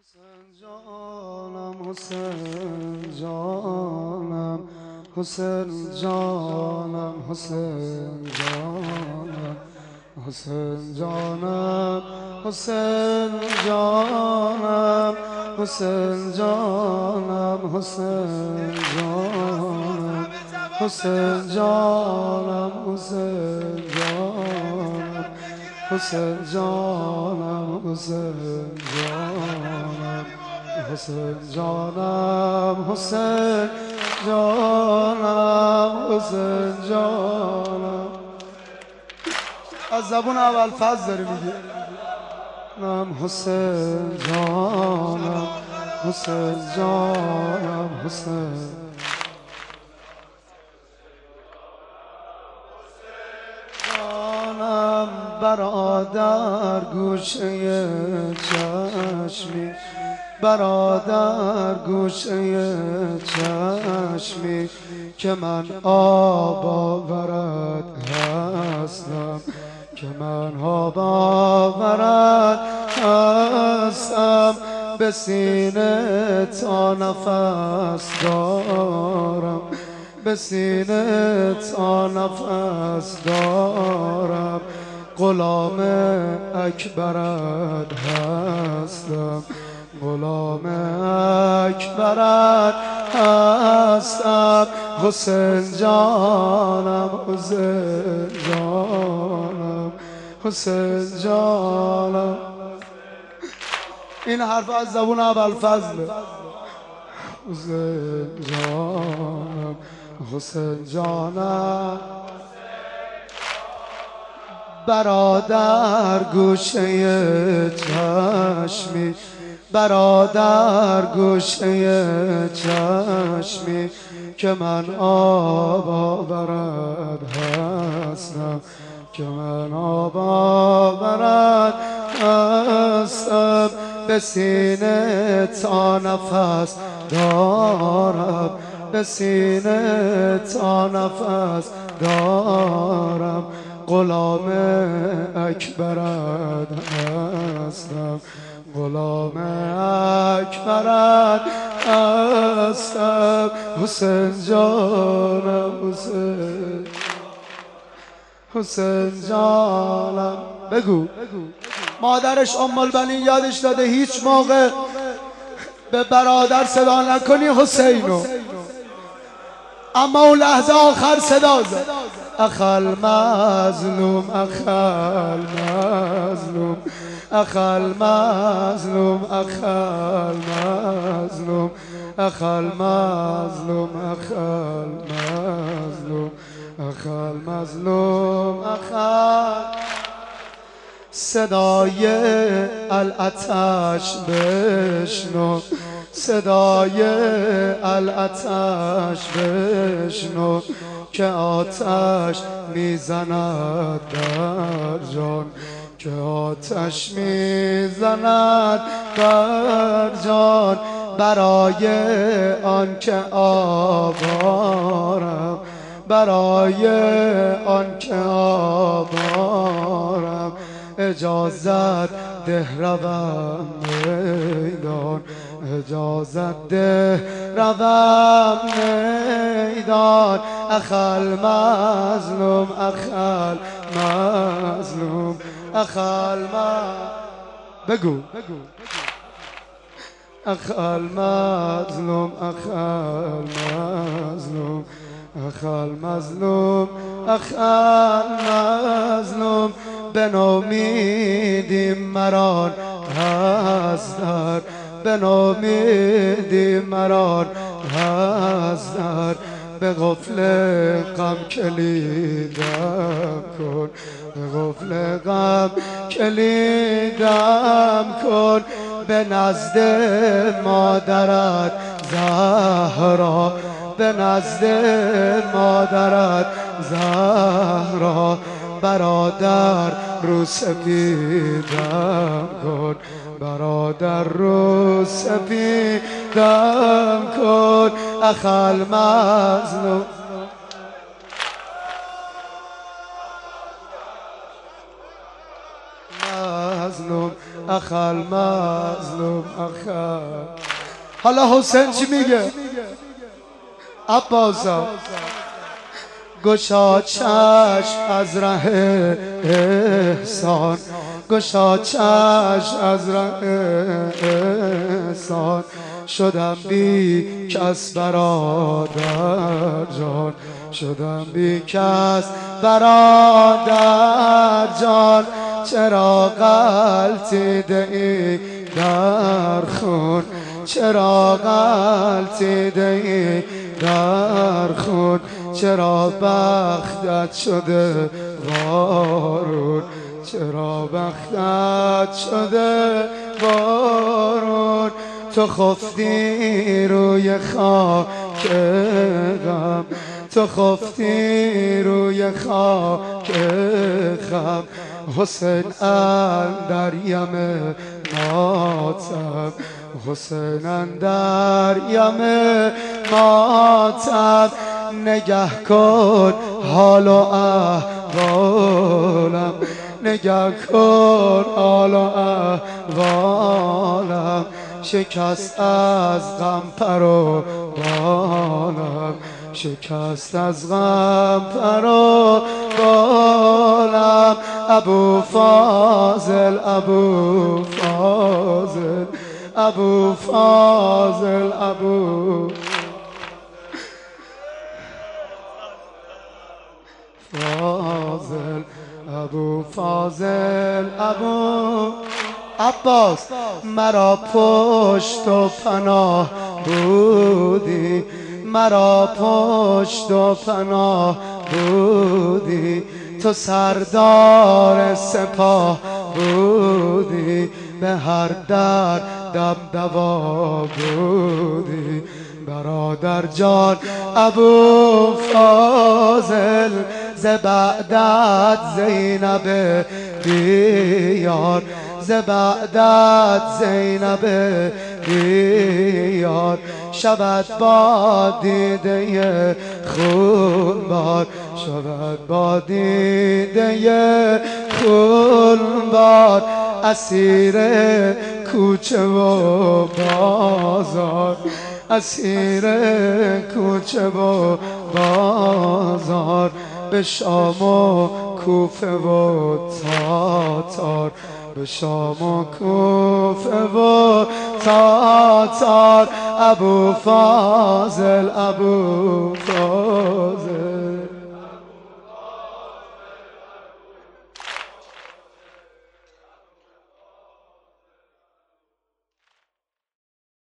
حسین جانم حسین جانم حسین جانم حسین جانم حسین جانم حسین جانم حسین جانم حسین جانم حسین جانم حسین جانم حسین جانم حسین جانم حسین جانم حسین جانم حسین جانم از زبون اول فضل داری میگی نم حسین جانم حسین جانم حسین جانم برادر گوشه چشمی برادر گوشه چشمی که من آب آورد هستم که من آب آورد هستم به سینه تا نفس دارم به سینه تا نفس دارم غلام اکبرت هستم غلام اکبرت هستم حسین جانم حسین جانم حسین جانم این حرف از زبون ابوالفضل حسین جانم حسین جانم برادر گوشه چشمی برادر گوشه چشمی که من آب آورد هستم که من آب آورد هستم به سینه تا نفس دارم به سینه تا نفس دارم غلام اکبرت هستم غلام اکبرت هستم حسین جانم حسین حسین جانم بگو مادرش ام البنین یادش داده هیچ موقع به برادر صدا نکنی حسینو اما اون لحظه آخر صدا زد اخل مظلوم اخل مظلوم اخل مظلوم اخل مظلوم اخل مظلوم اخل مظلوم اخل مظلوم اخل صدای الاتش بشنو صدای الاتش بشنو که آتش میزند در جان که آتش میزند در جان برای آن که آوارم برای آن که آوارم اجازت ده روم میدان اجازت ده روم میدان اخل مظلوم اخل مظلوم اخل بگو اخل مظلوم اخل مظلوم اخل مظلوم اخل مظلوم به نومیدی مران هست در به نومیدی مران هست در به غفل غم کلیدم کن به غفل غم کلیدم کن به نزد مادرت زهرا به نزد مادرت زهرا برادر رو سپیدم کن برادر رو سپیدم کن اخل مظلوم مظلوم اخل مظلوم اخل. حالا حسین چی میگه؟ عباسا گشا چشم از ره احسان، گشا چشم از ره احسان، شدم بی کس برادر جان، شدم بی کس برادر جان. چرا غلطیده ای در خون، چرا غلطیده ای در خون، چرا بختت شده وارون، چرا بختت شده وارون. تو خفتی روی خاک غم، تو خفتی روی خاک غم. حسین اندر یم ماتم، حسین اندر یم ماتم. نگه کن حال و احوالم، نگه کن حال و احوالم. شکست از غم پر و بالم، شکست از غم پر و بالم. ابو فاضل، ابو فاضل، ابو فاضل، ابو فاضل، ابو فاضل، ابو عباس. مرا پشت و پناه بودی، مرا پشت و پناه بودی. تو سردار سپاه بودی، به هر در دم دوا بودی. برادر جان ابو فاضل، ز بعدت زینب بیار، ز بعدت زینب بیار. شود با دیده خونبار، شود با دیده خونبار. اسیر کوچه و بازار، اسیر کوچه و بازار. به شام و کوفه و تاتار، به شام و کوفه و تاتار. ابو فاضل، ابو فاضل.